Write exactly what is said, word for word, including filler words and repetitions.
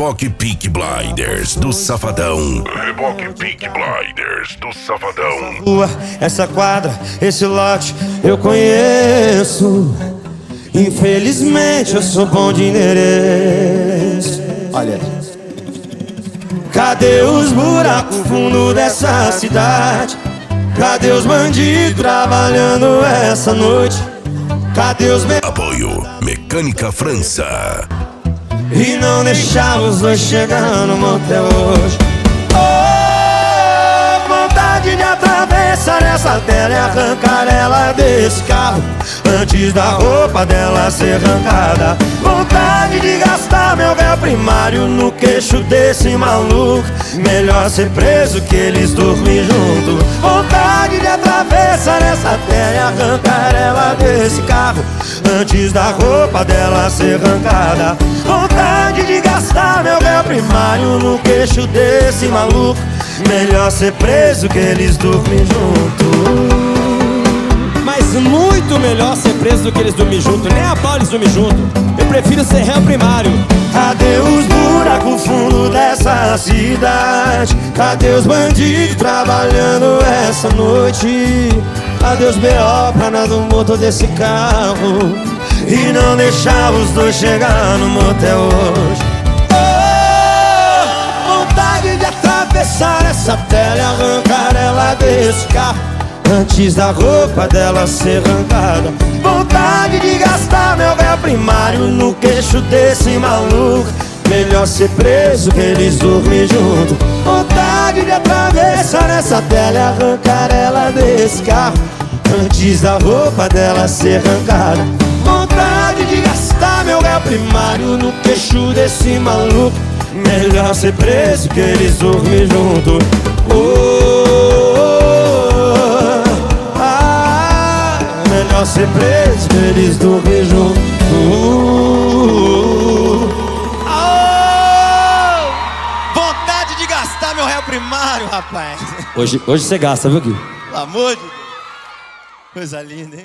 Reboque Peaky Blinders do Safadão. Reboque Peaky Blinders do Safadão. Rua, essa quadra, esse lote eu conheço. Infelizmente eu sou bom de endereço. Olha, cadê os buracos fundo dessa cidade? Cadê os bandidos trabalhando essa noite? Cadê os me... Apoio Mecânica França. E não deixar os dois chegar no motel hoje. Oh, vontade de atravessar essa tela e arrancar ela desse carro antes da roupa dela ser arrancada. Vontade de gastar meu véu primário no queixo desse maluco. Melhor ser preso que eles dormem junto. Vontade de atravessar essa tela e arrancar ela desse carro antes da roupa dela ser arrancada. Vontade de gastar meu véu primário no queixo desse maluco. Melhor ser preso que eles dormem junto. Mas muito melhor ser preso do que eles dormir junto. Nem a pau eles dormir junto. Eu prefiro ser réu primário. Cadê os buracos fundo dessa cidade? Cadê os bandidos trabalhando essa noite? Cadê os B O pra nada do motor desse carro? E não deixar os dois chegar no motel hoje. Oh, vontade de atravessar essa tela e arrancar ela desse carro antes da roupa dela ser arrancada. Vontade de gastar meu véu primário no queixo desse maluco. Melhor ser preso que eles dormem junto. Vontade de atravessar essa tela e arrancar ela desse carro antes da roupa dela ser arrancada. Vontade de gastar meu véu primário no queixo desse maluco. Melhor ser preso que eles dormem junto. Oh, melhor ser preso que eles dormem junto. Oh! Vontade de gastar meu réu primário, rapaz. Hoje, hoje você gasta, viu, Gui? Pelo amor de Deus. Coisa linda, hein?